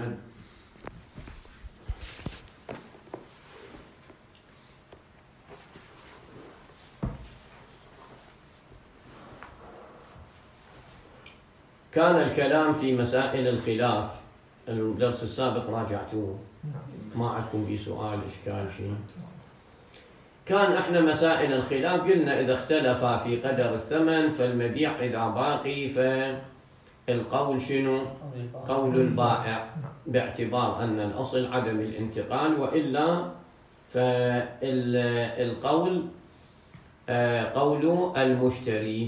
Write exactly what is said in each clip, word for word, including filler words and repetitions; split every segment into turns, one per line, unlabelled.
محمد. كان الكلام في مسائل الخلاف، الدرس السابق راجعتوه، ما عندكم بي سؤال إشكال شيء؟ كان احنا مسائل الخلاف قلنا إذا اختلف في قدر الثمن فالمبيع إذا باقي فالقول شنو؟ قول البائع، باعتبار أن الأصل عدم الانتقال، وإلا فالقول قول المشتري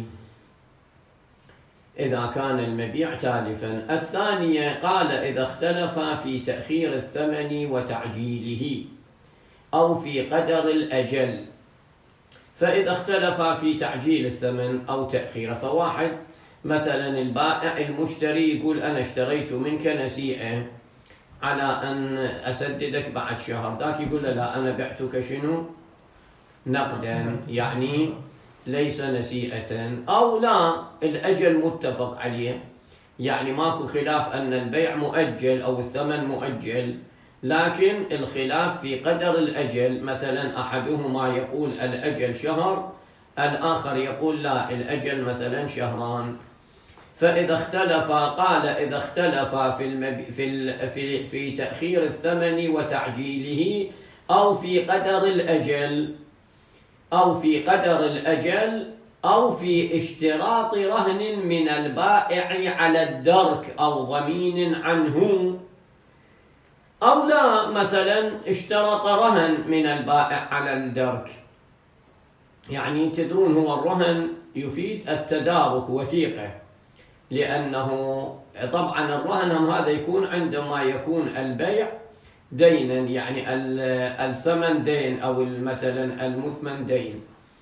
إذا كان المبيع تالفا. الثانية قال إذا اختلف في تأخير الثمن وتعجيله أو في قدر الأجل. فإذا اختلف في تعجيل الثمن أو تأخيره، فواحد مثلا البائع المشتري يقول أنا اشتريت منك نسيئة على أن أسددك بعد شهر، ذاك يقول لا أنا بعتك شنو؟ نقدا، يعني ليس نسيئة. أو لا الأجل متفق عليه، يعني ماكو خلاف أن البيع مؤجل أو الثمن مؤجل، لكن الخلاف في قدر الأجل، مثلا أحدهما يقول الأجل شهر، الآخر يقول لا الأجل مثلا شهران. فإذا اختلف قال إذا اختلف في المب... في ال... في في تأخير الثمن وتعجيله أو في قدر الأجل أو في قدر الأجل أو في اشتراط رهن من البائع على الدرك أو ضمين عنه، أو لا مثلا اشترط رهن من البائع على الدرك. يعني تدرون هو الرهن يفيد التدارك، وثيقة، لأنه طبعا الرهن هم هذا يكون عندما يكون البيع دينا، يعني الثمن دين أو مثلا المثمن دين.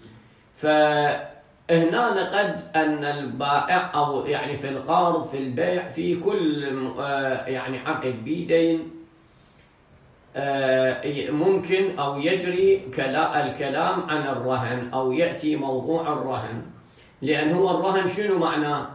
فهنا قد أن البائع أو يعني في القرض في البيع في كل يعني عقد بيدين ممكن أو يجري الكلام عن الرهن أو يأتي موضوع الرهن، لأن هو الرهن شنو معناه؟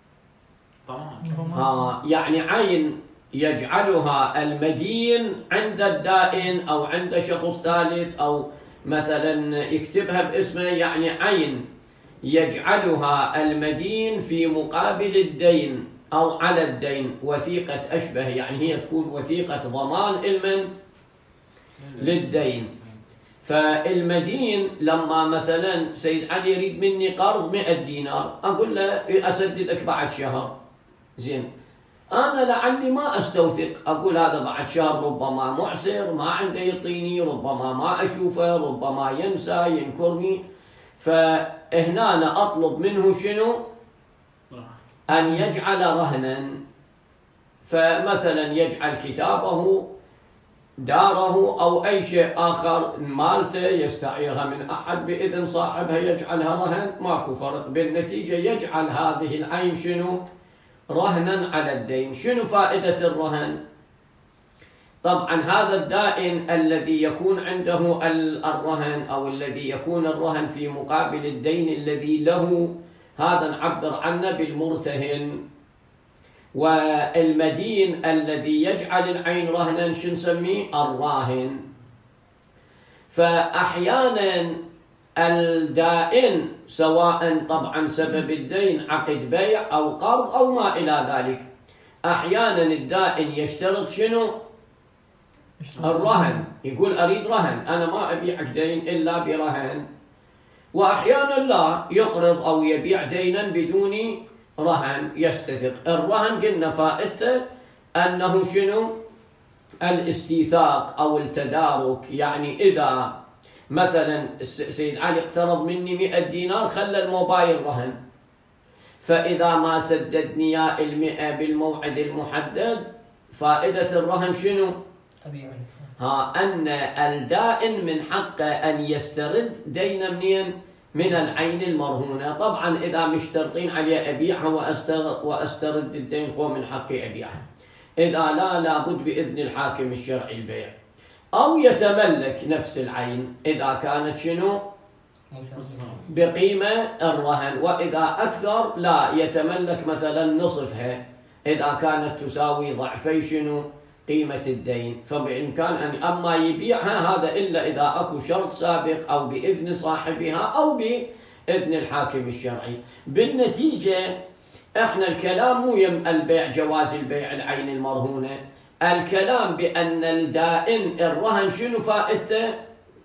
آه يعني عين يجعلها المدين عند الدائن أو عند شخص ثالث، أو مثلا يكتبها باسمه، يعني عين يجعلها المدين في مقابل الدين أو على الدين، وثيقة أشبه، يعني هي تكون وثيقة ضمان المن للدين. فالمدين لما مثلا سيد علي يريد مني قرض مئة دينار، أقول له أسددك بعد شهر، زين، أنا لعلي ما أستوثق، أقول هذا بعد شهر ربما معسر ما عنده يعطيني، ربما ما أشوفه، ربما ينسى ينكرني. فهنا أنا أطلب منه شنو؟ أن يجعل رهنا، فمثلا يجعل كتابه، داره، أو أي شيء آخر، مالته يستعيرها من أحد بإذن صاحبها يجعلها رهن، ماكو فرق. بالنتيجة يجعل هذه العين شنو؟ رهنا على الدين. شنو فائدة الرهن؟ طبعا هذا الدائن الذي يكون عنده الرهن أو الذي يكون الرهن في مقابل الدين الذي له، هذا نعبر عنه بالمرتهن. والمدين الذي يجعل العين رهنا شو نسميه؟ الراهن. فأحيانا الدائن سواء طبعا سبب الدين عقد بيع أو قرض أو ما إلى ذلك، أحيانا الدائن يشترط شنو؟ الرهن، يقول أريد رهن، أنا ما أبيعك دين إلا برهن. وأحيانا لا، يقرض أو يبيع دينا بدون رهن، يستثق. الرهن قلنا فائدته أنه شنو؟ الاستيثاق أو التدارك، يعني إذا مثلا سيد علي اقترض مني مئة دينار، خلى الموبايل رهن، فإذا ما سددني يا المئة بالموعد المحدد، فائدة الرهن شنو؟ ها أن الدائن من حقه أن يسترد دينا منين؟ من العين المرهونة. طبعا إذا مشترطين عليه أبيعها وأسترد الدين، خو من حقي أبيعها. إذا لا، لابد بإذن الحاكم الشرعي البيع، أو يتملك نفس العين إذا كانت شنو؟ بقيمة الرهن. وإذا أكثر لا، يتملك مثلا نصفها إذا كانت تساوي ضعفي شنو؟ قيمة الدين، فبإمكان أن أما يبيعها هذا إلا إذا أكو شرط سابق أو بإذن صاحبها أو بإذن الحاكم الشرعي. بالنتيجة إحنا الكلام مو يم البيع جواز البيع العين المرهونة، الكلام بأن الدائن الرهن شنو فائدته؟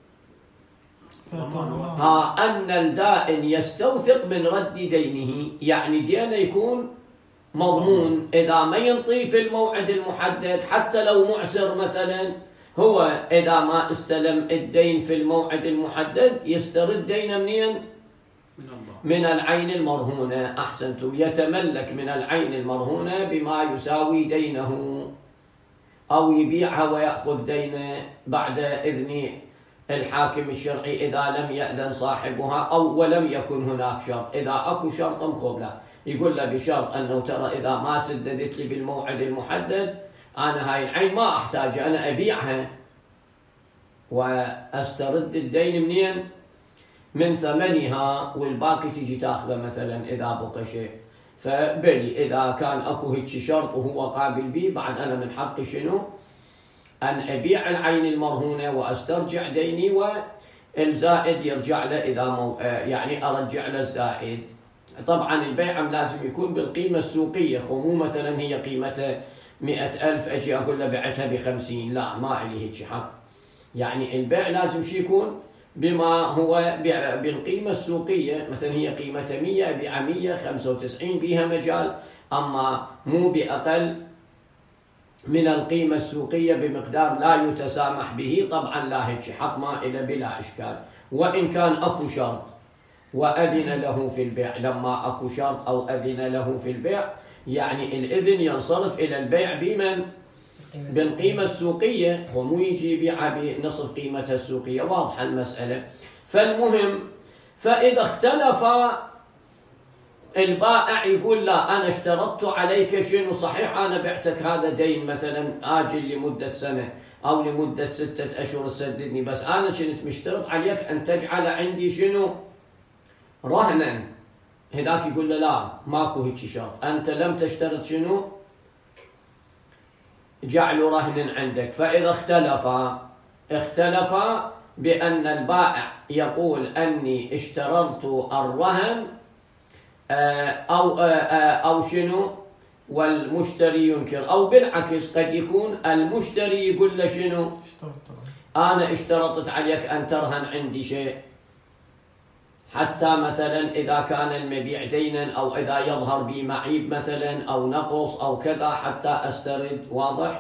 ها أن الدائن يستوثق من رد دينه، يعني دينه يكون مضمون، إذا ما ينطي في الموعد المحدد حتى لو معسر مثلا، هو إذا ما استلم الدين في الموعد المحدد يسترد دينه منين؟ من العين المرهونة. أحسنتم، يتملك من العين المرهونة بما يساوي دينه، أو يبيعها ويأخذ دينه بعد إذن الحاكم الشرعي إذا لم يأذن صاحبها أو ولم يكن هناك شرط. إذا أكو شرط مخوب له يقول له بشرط أنه ترى إذا ما سددت لي بالموعد المحدد أنا هاي العين ما أحتاج، أنا أبيعها وأسترد الدين منين؟ من ثمنها، والباقي تجي تاخذه مثلا إذا بقى شيء. فبلي إذا كان أكو هيك شرط وهو قابل به، بعد أنا من حقي شنو؟ أن أبيع العين المرهونة وأسترجع ديني، والزائد يرجع له إذا مو يعني أرجع له الزائد. طبعا البيع لازم يكون بالقيمة السوقية، مو مثلا هي قيمتها مئة ألف أجي أقول له بعتها بخمسين، لا ما إلي هيك حق. يعني البيع لازم شي يكون بما هو بالقيمة السوقية، مثلا هي قيمتها مية أبيع مية، خمسة وتسعين بيها مجال، أما مو بأقل من القيمة السوقية بمقدار لا يتسامح به. طبعا لا هيك حق ما إلى بلا إشكال. وإن كان أكو شرط وأذن له في البيع، لما أكو شرط أو أذن له في البيع يعني الإذن ينصرف إلى البيع بمن؟ بالقيمة السوقية، ومو يجي يبيعها بنصف قيمتها السوقية. واضحة المسألة. فالمهم، فإذا اختلف البائع يقول لا أنا اشترطت عليك شنو، صحيح أنا بعتك هذا دين مثلا آجل لمدة سنة أو لمدة ستة أشهر تسددني، بس أنا كنت مشترط عليك أن تجعل عندي شنو؟ رهنا. هذاك يقول له لا ماكو هيك شرط، أنت لم تشترط شنو؟ جعل رهن عندك. فإذا اختلف اختلف بأن البائع يقول أني اشترطت الرهن أو أو شنو، والمشتري ينكر، أو بالعكس قد يكون المشتري يقول له شنو؟ أنا اشترطت عليك أن ترهن عندي شيء، حتى مثلا إذا كان المبيع دينا أو إذا يظهر بي معيب مثلا أو نقص أو كذا حتى أسترد. واضح؟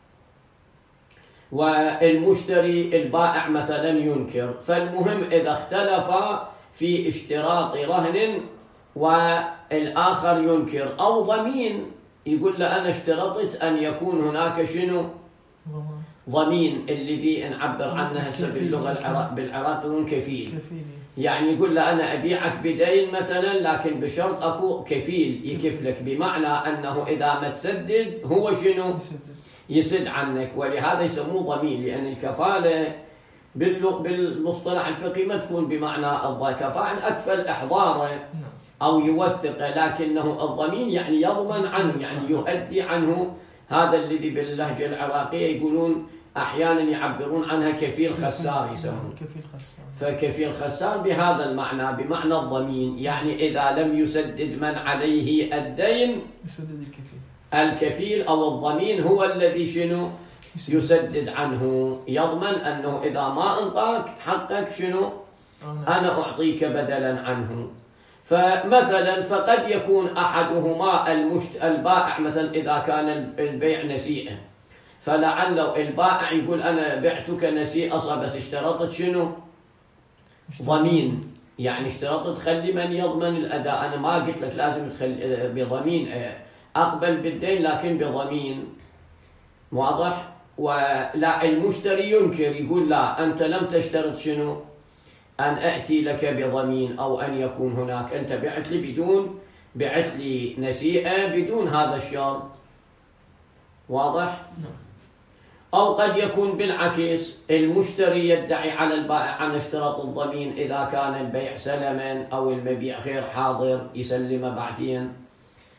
والمشتري البائع مثلا ينكر. فالمهم إذا اختلف في اشتراط رهن والآخر ينكر، أو ضمين يقول له أنا اشترطت أن يكون هناك شنو؟ ضمين، الذي نعبر عنه هسه باللغة العراق بالعراق كفيل. يعني يقول له أنا أبيعك بدين مثلا لكن بشرط أكو كفيل يكفلك، بمعنى أنه إذا ما تسدد هو شنو؟ يسد عنك. ولهذا يسموه ضمين، لأن الكفالة بالمصطلح الفقهي ما تكون بمعنى الكفاءة أكفل إحضاره أو يوثق، لكنه الضمين يعني يضمن عنه، يعني يؤدي عنه. هذا الذي باللهجة العراقية يقولون أحيانا يعبرون عنها كفيل خسار يسمون. فكفيل خسار بهذا المعنى، بمعنى الضمين، يعني إذا لم يسدد من عليه الدين يسدد الكفيل. الكفيل أو الضمين هو الذي شنو؟ يسدد عنه، يضمن أنه إذا ما أنطاك حقك شنو؟ أنا أعطيك بدلا عنه. فمثلا فقد يكون أحدهما المشت... البائع مثلا إذا كان البيع نسيئة، فلعل البائع يقول أنا بعتك نسيئة بس اشترطت شنو؟ ضمين، يعني اشترطت خلي من يضمن الأداء، أنا ما قلت لك لازم تخلي بضمين، أقبل بالدين لكن بضمين. واضح؟ ولا المشتري ينكر يقول لا أنت لم تشترط شنو؟ أن أأتي لك بضمين أو أن يكون هناك، أنت بعت لي بدون بعت لي نسيئة بدون هذا الشرط. واضح؟ أو قد يكون بالعكس، المشتري يدعي على البائع عن اشتراط الضمين إذا كان البيع سلما أو المبيع غير حاضر يسلمه بعدين.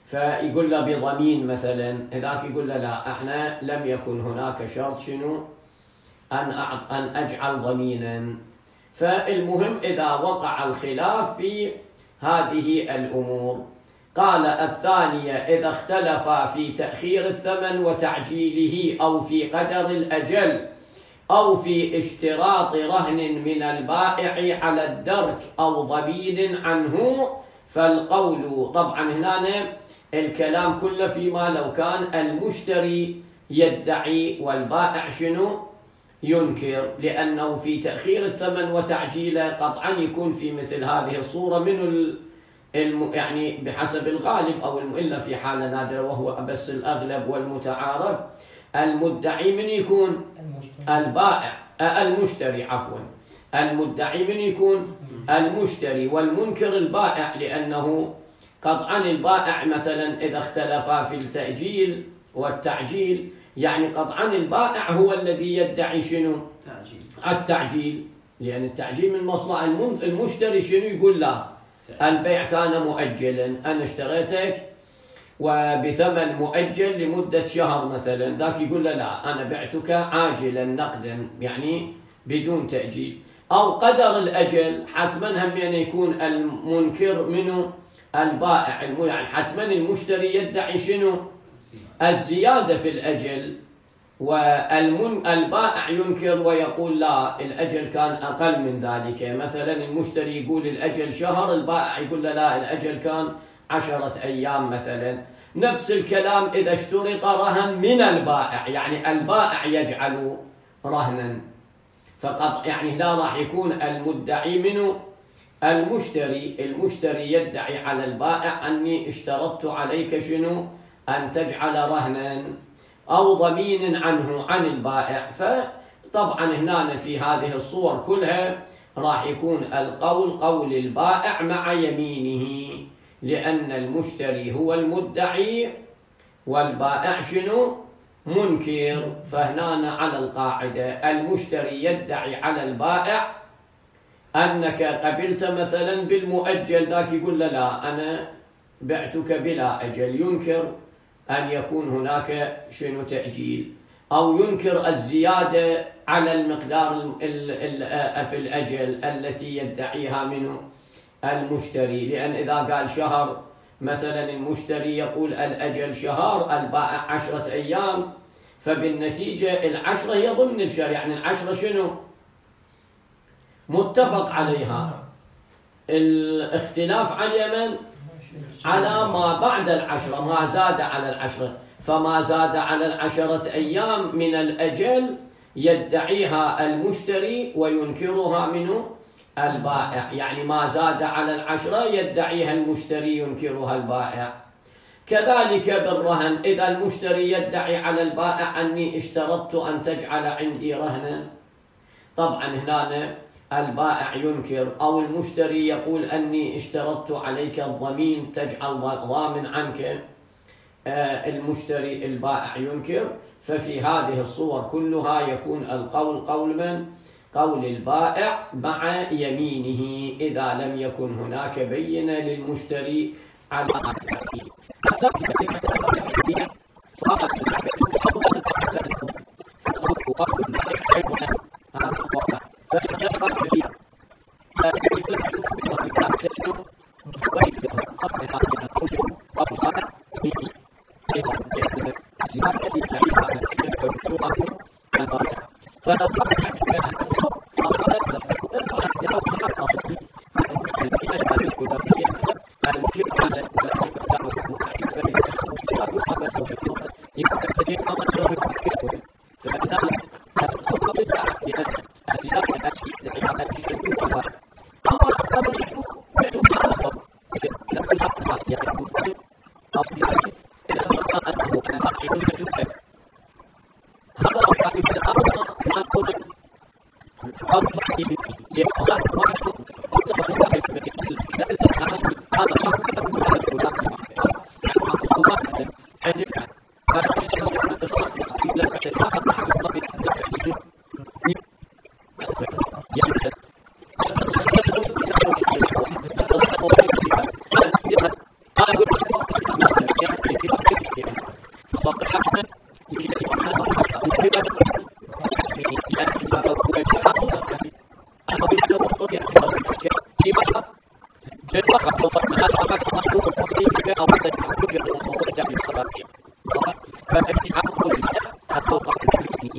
فيقول له بضمين مثلا، هذاك يقول له لا احنا لم يكن هناك شرط شنو أن أن أجعل ضمينا. فالمهم إذا وقع الخلاف في هذه الأمور. قال الثانية إذا اختلف في تأخير الثمن وتعجيله أو في قدر الأجل أو في اشتراط رهن من البائع على الدرك أو ضمين عنه، فالقول طبعا هنا الكلام كله فيما لو كان المشتري يدعي والبائع شنو ينكر، لأنه في تأخير الثمن وتعجيله قطعا يكون في مثل هذه الصورة من الم يعني بحسب الغالب أو إلا في حالة نادرة وهو بس الأغلب والمتعارف المدعي من يكون البائع المشتري عفوا المدعي من يكون المشتري والمنكر البائع، لأنه قطعا البائع مثلا إذا اختلفا في التأجيل والتعجيل يعني قطعا البائع هو الذي يدعي شنو
تعجيل.
التعجيل، لأن التعجيل من مصلحة المشتري شنو يقول لا البيع كان مؤجلا، أنا اشتريتك وبثمن مؤجل لمدة شهر مثلا، ذاك يقول له لا أنا بعتك عاجلا نقدا يعني بدون تأجيل. أو قدر الأجل حتما هم يعني يكون المنكر منه البائع، يعني حتما المشتري يدعي شنو الزيادة في الأجل والبائع ينكر ويقول لا الأجل كان أقل من ذلك، مثلا المشتري يقول الأجل شهر البائع يقول له لا الأجل كان عشرة أيام مثلا. نفس الكلام إذا اشترط رهن من البائع، يعني البائع يجعل رهنا فقط يعني هنا راح يكون المدعي منه المشتري، المشتري يدعي على البائع أني اشترطت عليك شنو أن تجعل رهنا أو ضمين عنه عن البائع. فطبعا هنا في هذه الصور كلها راح يكون القول قول البائع مع يمينه، لأن المشتري هو المدعي والبائع شنو منكر. فهنا على القاعدة المشتري يدعي على البائع أنك قبلت مثلا بالمؤجل، ذاك يقول له لا أنا بعتك بلا أجل، ينكر أن يكون هناك شنو تأجيل، أو ينكر الزيادة على المقدار في الأجل التي يدعيها منه المشتري، لأن إذا قال شهر مثلا المشتري يقول الأجل شهر البائع عشرة أيام، فبالنتيجة العشرة هي ضمن الشهر، يعني العشرة شنو متفق عليها، الاختلاف على من على ما بعد العشرة ما زاد على العشرة، فما زاد على العشرة أيام من الأجل يدعيها المشتري وينكرها منه البائع، يعني ما زاد على العشرة يدعيها المشتري ينكرها البائع. كذلك بالرهن إذا المشتري يدعي على البائع أني اشترطت أن تجعل عندي رهنا، طبعا هنا البائع ينكر، أو المشتري يقول أني اشترطت عليك الضمين تجعل ضامن عنك، المشتري البائع ينكر. ففي هذه الصور كلها يكون القول قول من؟ قول البائع مع يمينه إذا لم يكن هناك بينة للمشتري على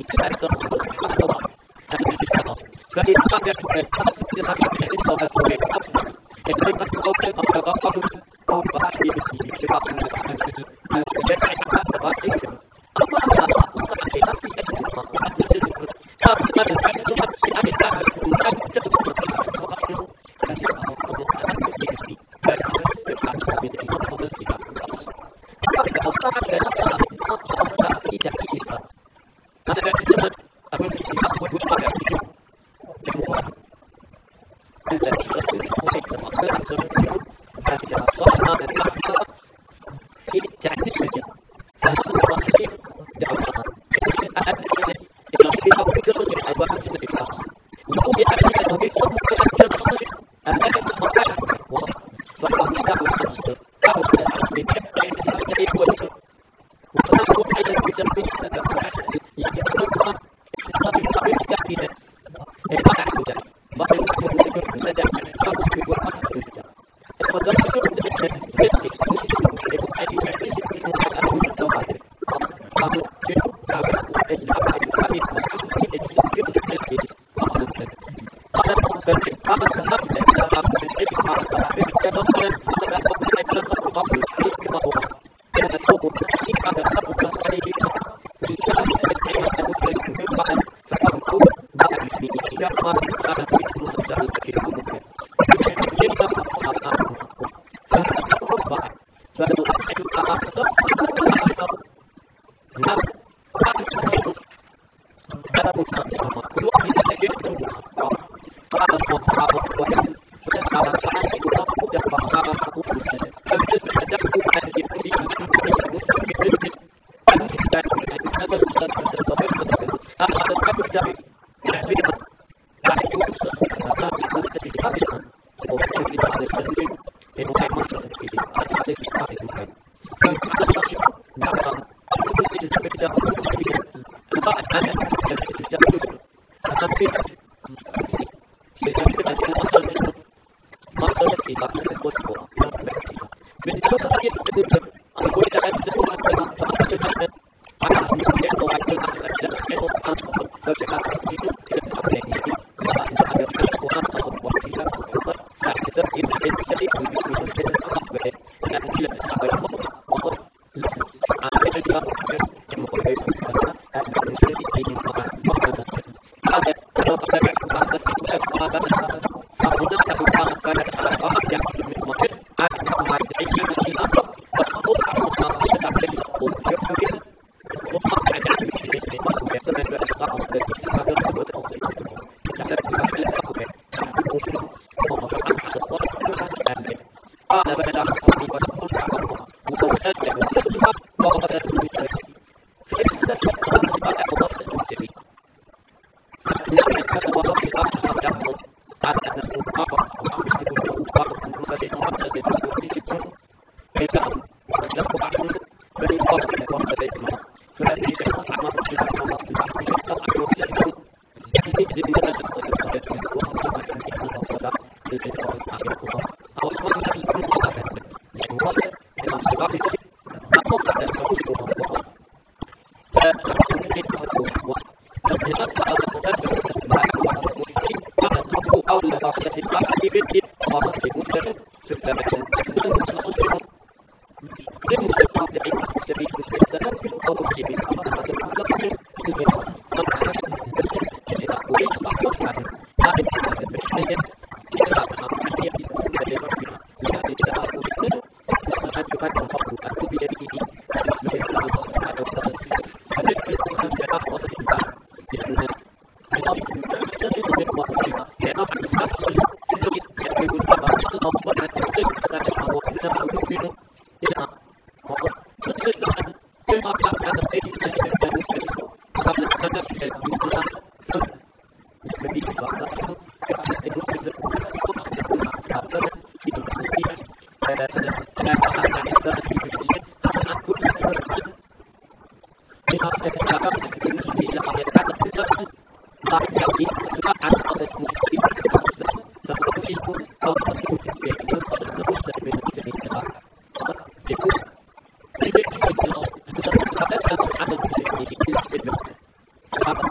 Thank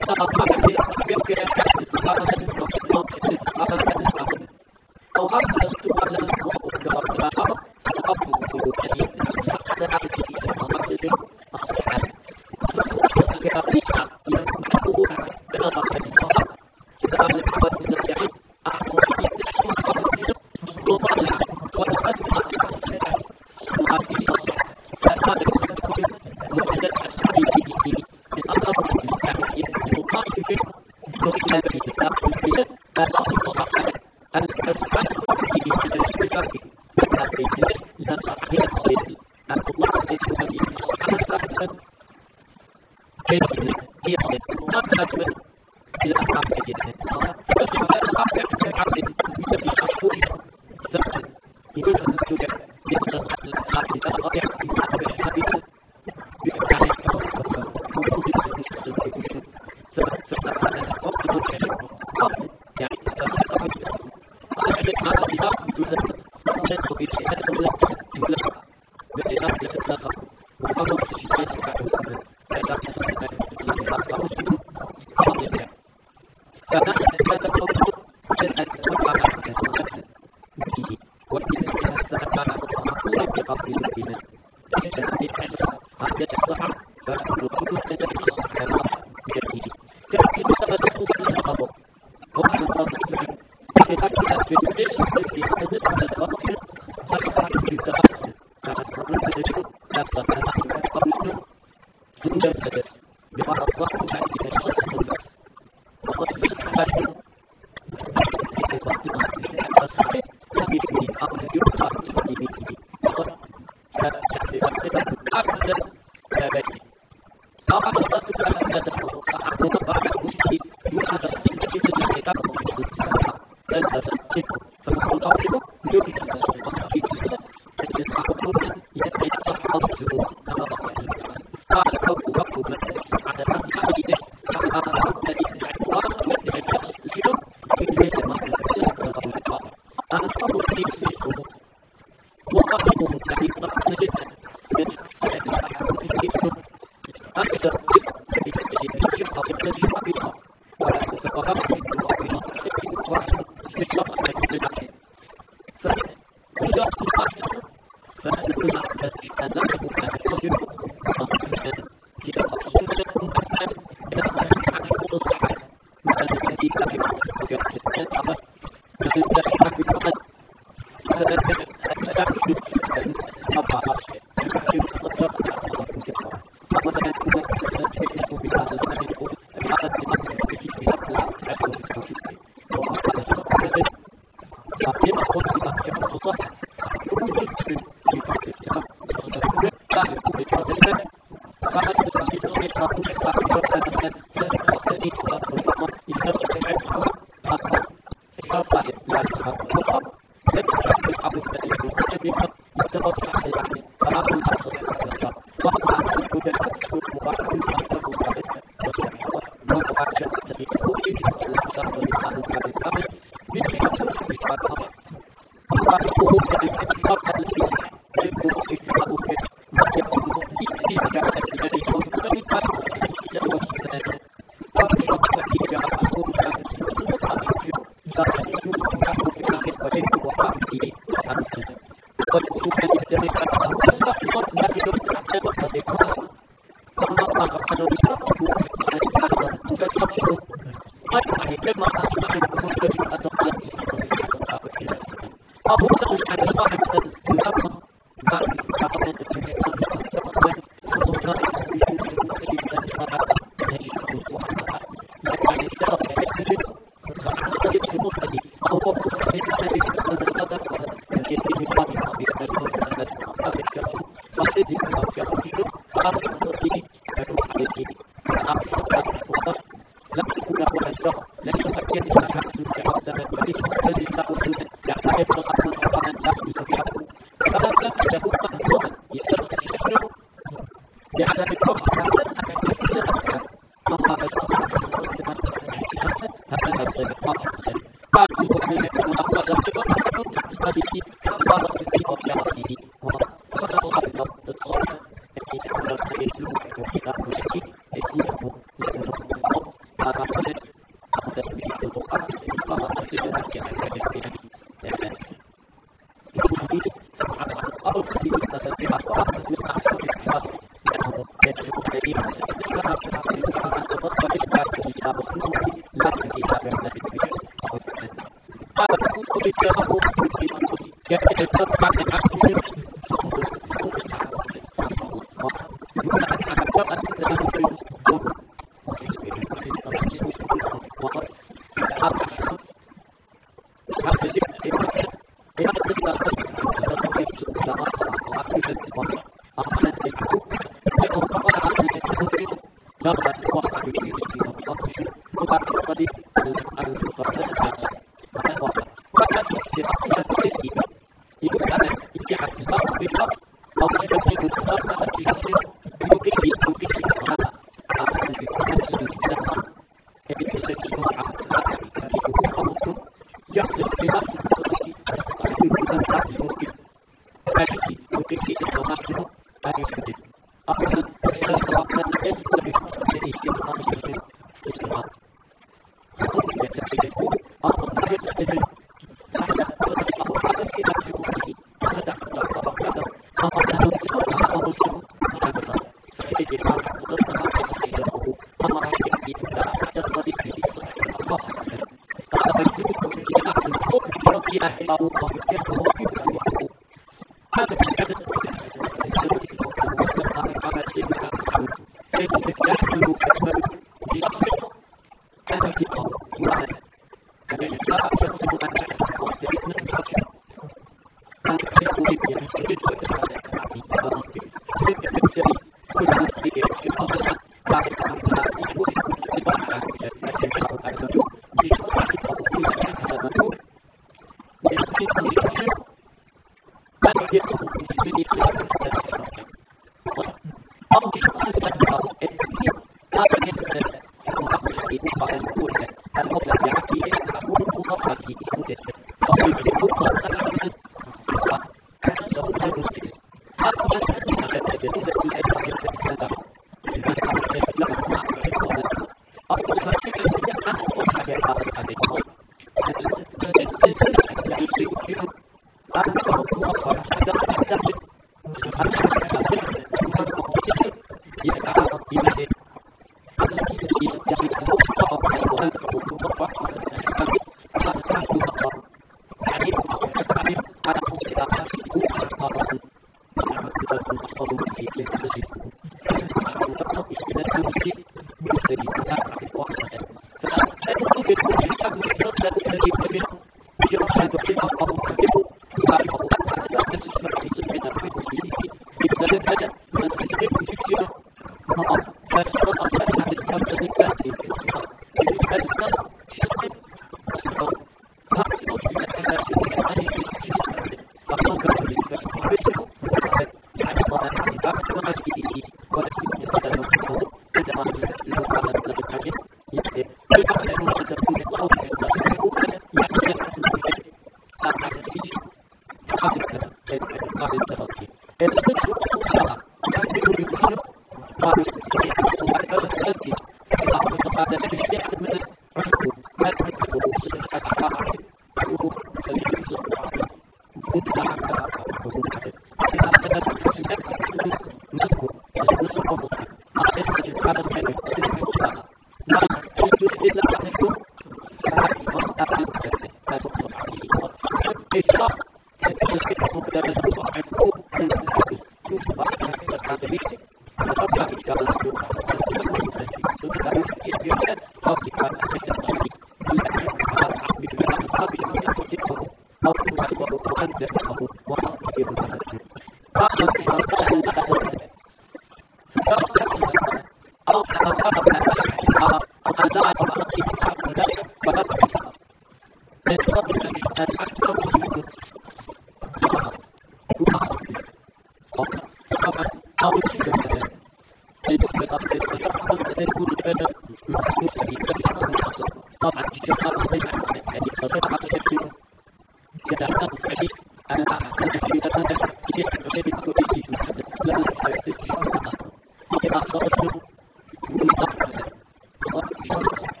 Thank you.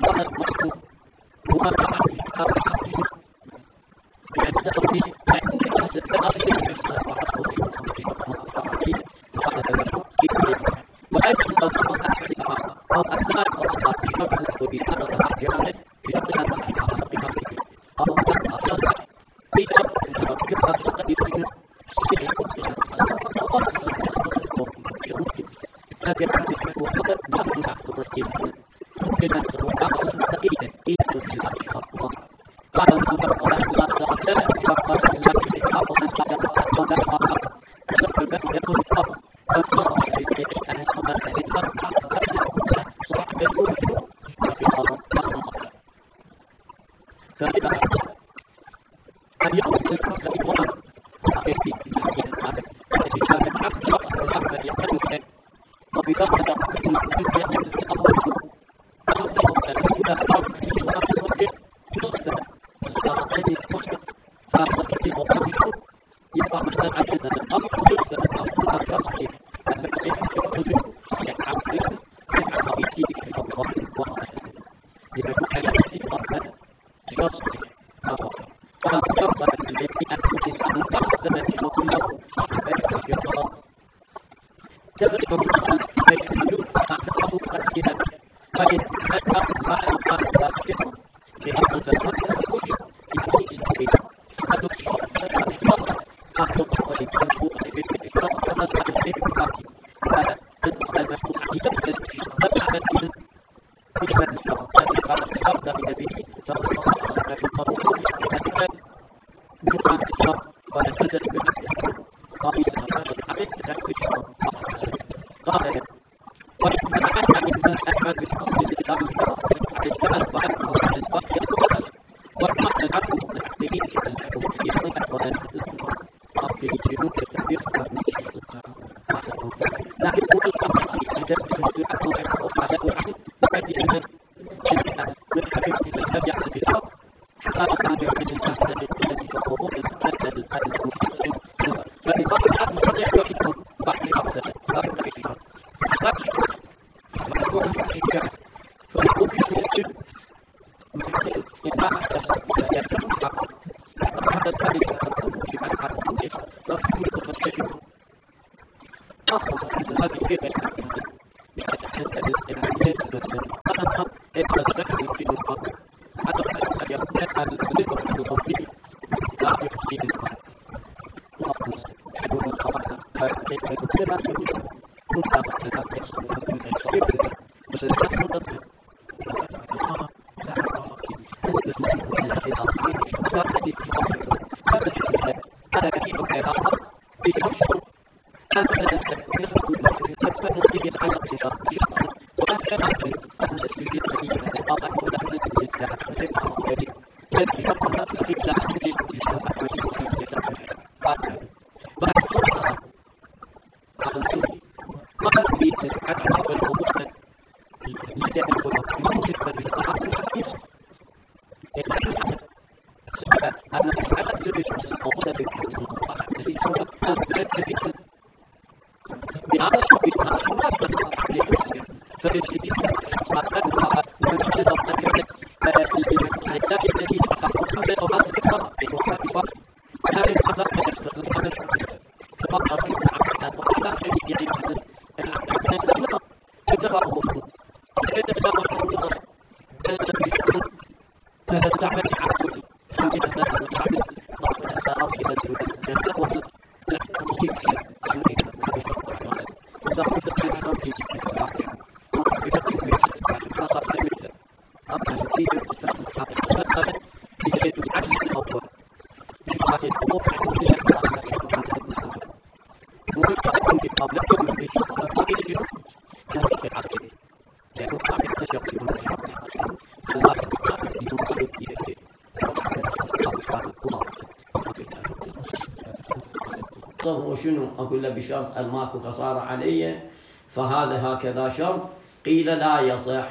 شنو أقول له بشرط الماكو خسارة علي، فهذا هكذا شرط قيل لا يصح.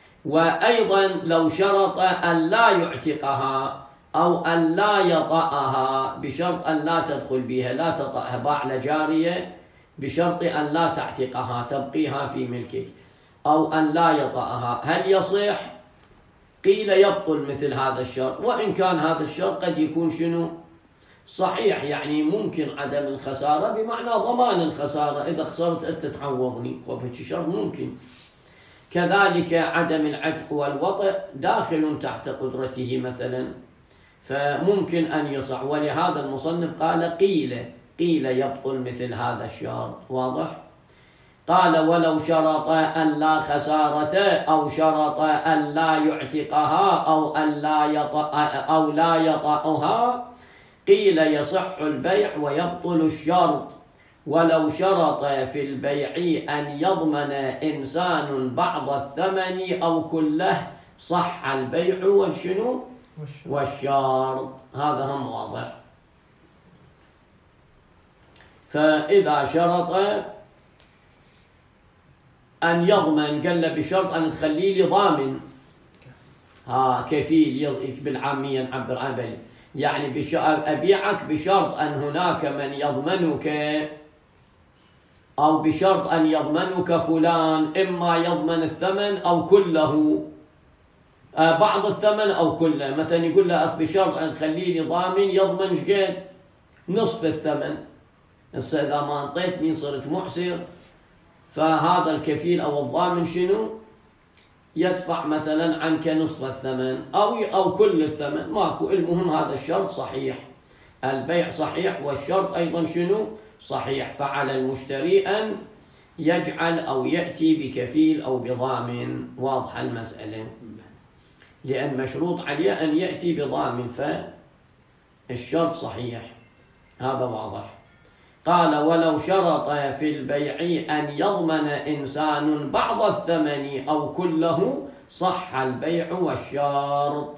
وأيضا لو شرط أن لا يعتقها أو أن لا يطأها بشرط أن لا تدخل بها، لا تطأها، باع لجارية بشرط أن لا تعتقها تبقيها في ملكك، أو أن لا يطأها، هل يصح؟ قيل يبطل مثل هذا الشرط، وإن كان هذا الشرط قد يكون شنو صحيح، يعني ممكن عدم الخسارة بمعنى ضمان الخسارة، إذا خسرت أنت تعوضني، وفي شرط ممكن. كذلك عدم العتق والوطئ داخل تحت قدرته مثلا، فممكن أن يصح، ولهذا المصنف قال قيل قيل يبطل مثل هذا الشرط. واضح؟ قال ولو شرط أن لا خسارة أو شرط أن لا يعتقها أو أن لا يطأ أو لا يطأها قيل يصح البيع ويبطل الشرط. ولو شرط في البيع أن يضمن إنسان بعض الثمن أو كله صح البيع والشنو والشرط. هذا هم واضح. فإذا شرط أن يضمن، قال بشرط أن تخلي لي ضامن، ها كفيل بالعامية نعبر عنه، يعني أبيعك بشرط أن هناك من يضمنك، أو بشرط أن يضمنك فلان، إما يضمن الثمن أو كله، بعض الثمن أو كله. مثلا يقول له بشرط أن تخليني ضامن يضمن شقد نصف الثمن، هسه إذا ما أعطيتني صرت معسر، فهذا الكفيل أو الضامن شنو يدفع مثلا عنك نصف الثمن أو أو كل الثمن، ماكو. المهم هذا الشرط صحيح، البيع صحيح والشرط أيضا شنو صحيح. فعلى المشتري أن يجعل أو يأتي بكفيل أو بضامن. واضح المسألة؟ لأن مشروط عليه أن يأتي بضامن، فالشرط صحيح. هذا واضح. قال ولو شرط في البيع أن يضمن إنسان بعض الثمن أو كله صح البيع والشرط.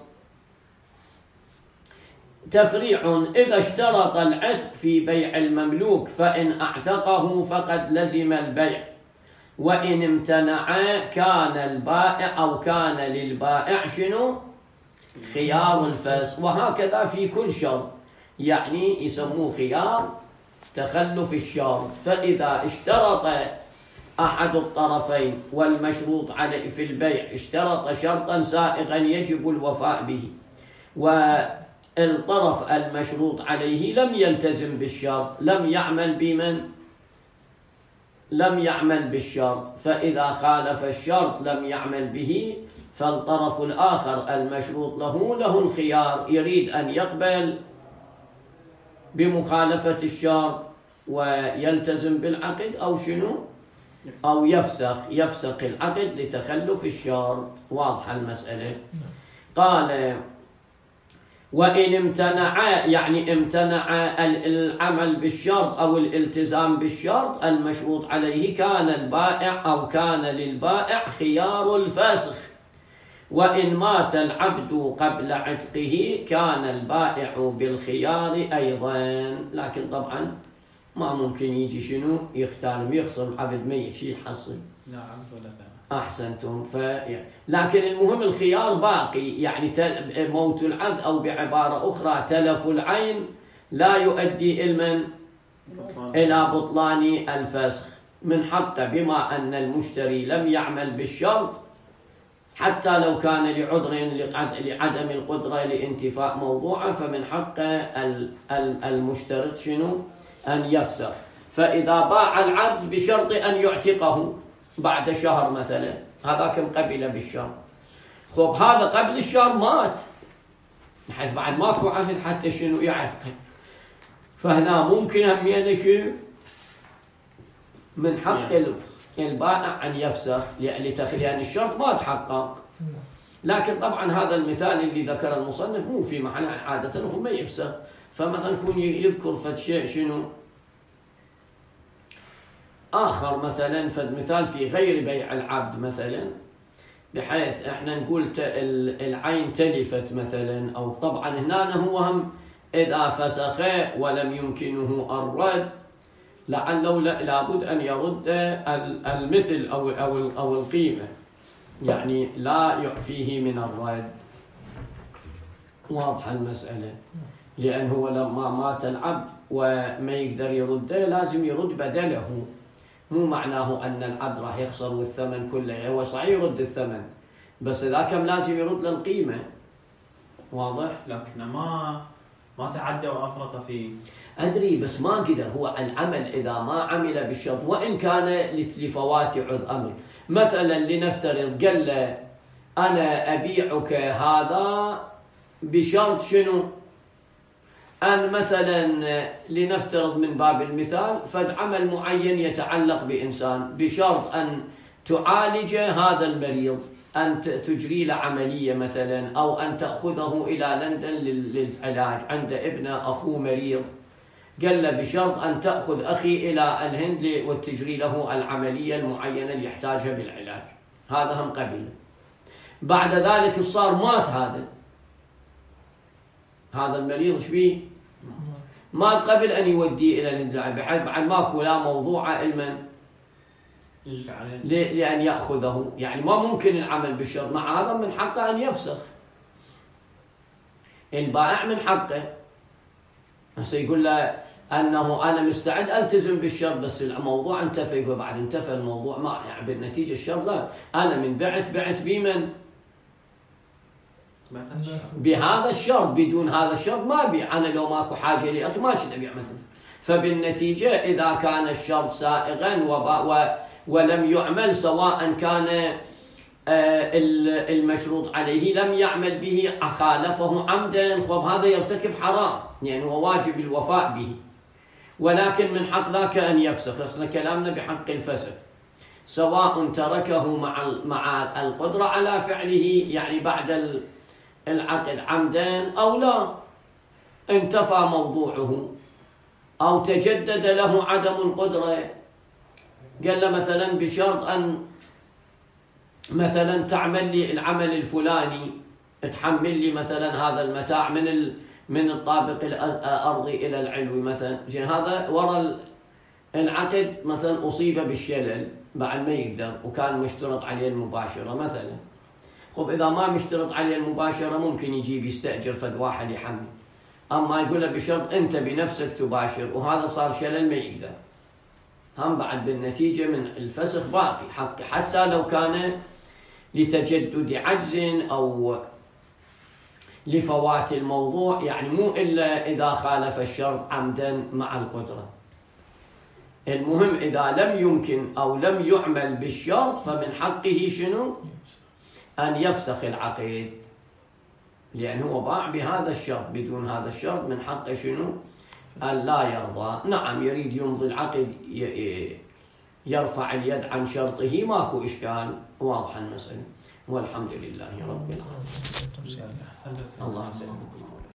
تفريع: إذا اشترط العتق في بيع المملوك فإن أعتقه فقد لزم البيع، وإن امتنع كان البائع أو كان للبائع شنو خيار الفسخ. وهكذا في كل شرط، يعني يسموه خيار تخلف الشرط. فإذا اشترط أحد الطرفين والمشروط عليه في البيع اشترط شرطا سائغا يجب الوفاء به، والطرف المشروط عليه لم يلتزم بالشرط، لم يعمل بمن لم يعمل بالشرط، فإذا خالف الشرط لم يعمل به، فالطرف الآخر المشروط له له الخيار، يريد أن يقبل بمخالفة الشرط ويلتزم بالعقد أو شنو أو يفسخ يفسخ العقد لتخلف الشرط. واضح المسألة؟ قال وإن امتنع، يعني امتنع العمل بالشرط أو الالتزام بالشرط المشروط عليه، كان البائع أو كان للبائع خيار الفسخ. وإن مات العبد قبل عتقه كان البائع بالخيار أيضا. لكن طبعا ما ممكن يجي شنو يختار يخسر العبد ميت، شي يحصل.
لا عبد ولا ثمن.
أحسنتم. ف... لكن المهم الخيار باقي، يعني تل... موت العبد أو بعبارة أخرى تلف العين لا يؤدي إلى إلى بطلان الفسخ من حقه، بما أن المشتري لم يعمل بالشرط، حتى لو كان لعذر لعدم القدرة لانتفاء موضوعه، فمن حق المشترط شنو أن يفسخ. فإذا باع العبد بشرط أن يعتقه بعد شهر مثلا، هذا كم قبل بالشهر، خب هذا قبل الشهر مات، بحيث بعد ماكو عهد حتى شنو يعتقه، فهنا ممكن همينه شنو من حق البائع أن يفسخ لتخليان الشرط ما تحقق. لكن طبعا هذا المثال اللي ذكر المصنف مو في معنى عادة هو ما يفسخ. فمثلا يكون يذكر فد شيء شنو آخر، مثلا فد مثال في غير بيع العبد مثلا، بحيث احنا نقول العين تلفت مثلا، أو طبعا هنا هو هم إذا فسخ ولم يمكنه الرد لعله لابد أن يرد المثل أو أو أو القيمة، يعني لا يعفيه من الرد. واضح المسألة؟ لأنه لما مات العبد وما يقدر يرده لازم يرد بدله، مو معناه أن العبد راح يخسر والثمن كله، هو صحيح يرد الثمن، بس ذاك لازم يرد للقيمة. واضح؟
لكن ما ما تعدى وأفرط فيه.
أدري بس ما قدر هو العمل إذا ما عمل بالشرط وإن كان لفوات عذر أمر. مثلا لنفترض قال له أنا أبيعك هذا بشرط شنو؟ أن مثلا لنفترض من باب المثال فد عمل معين يتعلق بإنسان بشرط أن تعالج هذا المريض، أن تجري له عملية مثلا، أو أن تأخذه إلى لندن للعلاج، عند ابنه أخوه مريض، قال له بشرط أن تأخذ أخي إلى الهند وتجري له العملية المعينة اللي يحتاجها بالعلاج. هذا هم قبل. بعد ذلك صار مات هذا هذا المريض ايش بيه؟ مات قبل أن يوديه إلى الهند، بحيث بعد ماكو لا موضوع علما لأن يأخذه، يعني ما ممكن العمل بالشرط. مع هذا من حقه أن يفسخ. البائع من حقه هسه يقول له أنه أنا مستعد ألتزم بالشرط بس الموضوع انتفى، وبعد انتفى الموضوع ما يعني بالنتيجة الشرط لا، أنا من بعت بعت بمن؟ بهذا الشرط، بدون هذا الشرط ما أبيع. أنا لو ماكو حاجة لي أخي ما كنت أبيع مثلا. فبالنتيجة إذا كان الشرط سائغا و ولم يعمل، سواء كان المشروط عليه لم يعمل به خالفه عمدا، خب هذا يرتكب حرام، يعني هو واجب الوفاء به، ولكن من حق ذاك أن يفسخ. احنا كلامنا بحق الفسخ، سواء تركه مع مع القدرة على فعله يعني بعد العقد عمدا أو لا، انتفى موضوعه أو تجدد له عدم القدرة. قال له مثلا بشرط أن مثلا تعمل لي العمل الفلاني، تحمل لي مثلا هذا المتاع من من الطابق الأرضي إلى العلوي مثلا، هذا وراء العقد مثلا أصيب بالشلل بعد ما يقدر وكان مشترط عليه المباشرة مثلا. خب إذا ما مشترط عليه المباشرة ممكن يجيب يستأجر فد واحد يحمل، أما يقول له بشرط أنت بنفسك تباشر وهذا صار شلل ما يقدر، هم بعد بالنتيجة من الفسخ باقي حق، حتى لو كان لتجدد عجز أو لفوات الموضوع، يعني مو إلا إذا خالف الشرط عمدا مع القدرة. المهم إذا لم يمكن أو لم يعمل بالشرط فمن حقه شنو؟ أن يفسخ العقد، لأنه هو باع بهذا الشرط، بدون هذا الشرط من حقه شنو؟ أن لا يرضى. نعم يريد يمضي العقد يرفع اليد عن شرطه ماكو إشكال، واضح المسألة، والحمد لله رب العالمين. الله يسلمكم.